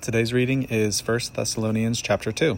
Today's reading is 1 Thessalonians chapter 2.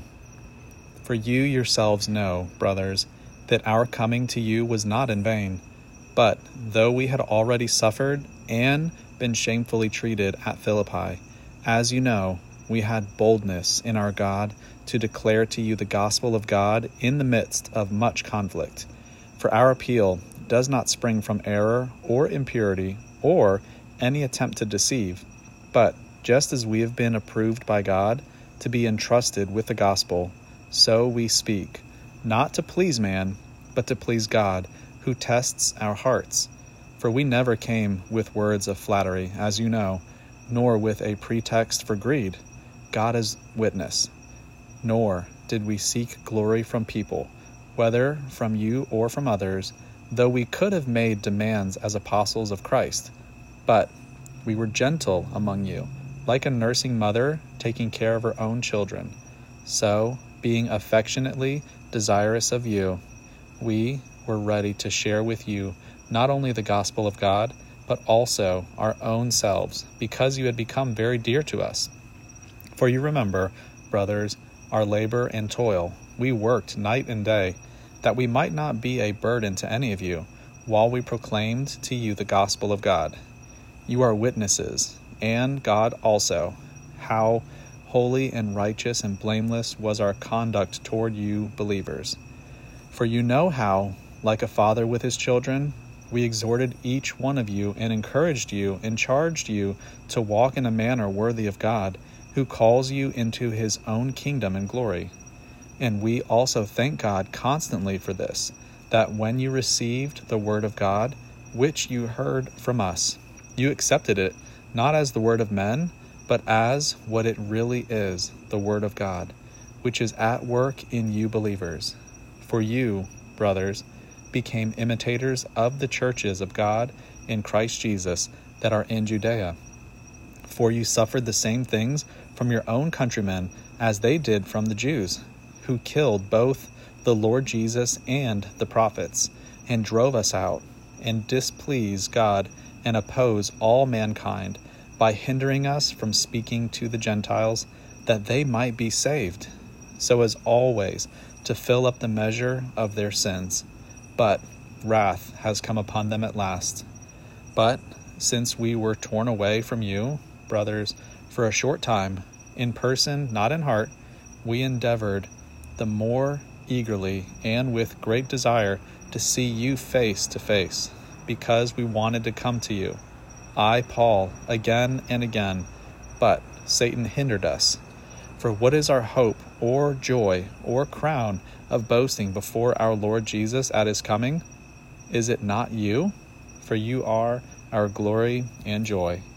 For you yourselves know, brothers, that our coming to you was not in vain. But though we had already suffered and been shamefully treated at Philippi, as you know, we had boldness in our God to declare to you the gospel of God in the midst of much conflict. For our appeal does not spring from error or impurity or any attempt to deceive, but just as we have been approved by God to be entrusted with the gospel, so we speak, not to please man, but to please God, who tests our hearts. For we never came with words of flattery, as you know, nor with a pretext for greed. God is witness. Nor did we seek glory from people, whether from you or from others, though we could have made demands as apostles of Christ. But we were gentle among you, like a nursing mother taking care of her own children. So, being affectionately desirous of you, we were ready to share with you not only the gospel of God, but also our own selves, because you had become very dear to us. For you remember, brothers, our labor and toil. We worked night and day, that we might not be a burden to any of you, while we proclaimed to you the gospel of God. You are witnesses, and God also, how holy and righteous and blameless was our conduct toward you believers. For you know how, like a father with his children, we exhorted each one of you and encouraged you and charged you to walk in a manner worthy of God, who calls you into his own kingdom and glory. And we also thank God constantly for this, that when you received the word of God, which you heard from us, you accepted it, not as the word of men, but as what it really is, the word of God, which is at work in you believers. For you, brothers, became imitators of the churches of God in Christ Jesus that are in Judea. For you suffered the same things from your own countrymen as they did from the Jews, who killed both the Lord Jesus and the prophets, and drove us out, and displease God, and oppose all mankind, by hindering us from speaking to the Gentiles, that they might be saved, so as always to fill up the measure of their sins. But wrath has come upon them at last. But since we were torn away from you, brothers, for a short time, in person, not in heart, we endeavored the more eagerly and with great desire to see you face to face, because we wanted to come to you. I, Paul, again and again, but Satan hindered us. For what is our hope or joy or crown of boasting before our Lord Jesus at his coming? Is it not you? For you are our glory and joy.